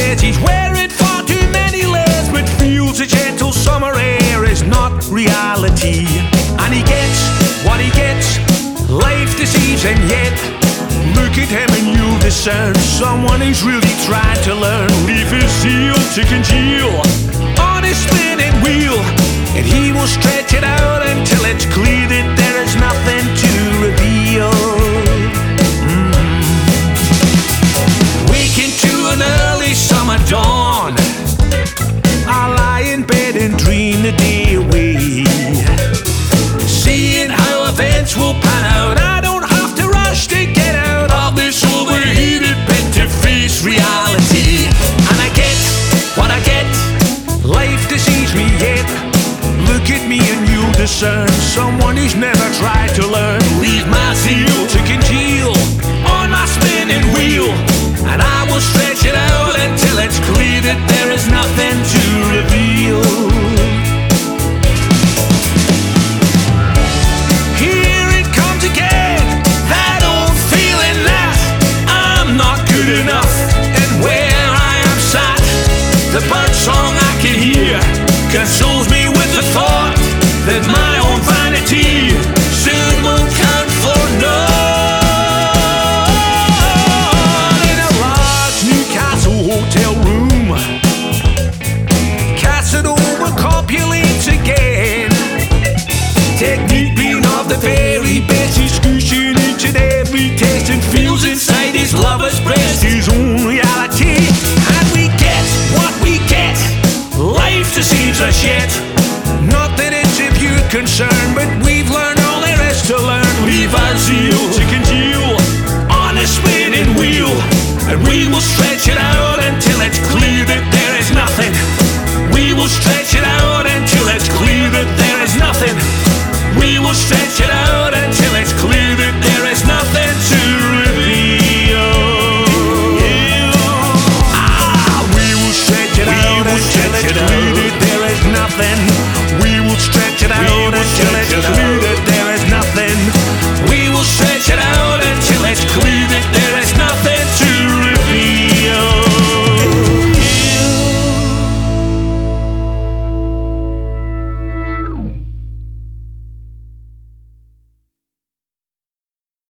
says he's wearing far too many layers, but feels a gentle summer air is not reality. And he gets what he gets, life deceives him yet. Look at him and you'll discern someone who's really trying to learn. Leave his zeal to congeal on his spinning wheel, and he will stretch it out until it's clear that there is nothing to reveal. Waking to an early summer dawn, I lie in bed and dream the day away, seeing how events will pan out. I don't have to rush to get out of this overheated pit to face reality. And I get what I get, life deceives me yet. Look at me and you'll discern someone who's never tried to learn. Leave my zeal to congeal on my spinning wheel, and I will stretch it out until it's clear that there is nothing to reveal. Here it comes again, that old feeling that I'm not good enough. And where I am sat, the bird song I can hear consoles me with the thought that my own vanity soon won't count for none. In a large Newcastle hotel room, Casanova copulates again. Technique being of the very best, he's squishing each and every test and feels inside his lover's breast his own reality. And we get what we get, life deceives us yet. Not that it's a pure concern, but we've learned all there is to learn. Leave our zeal to congeal on a spinning wheel, and we will stretch it out until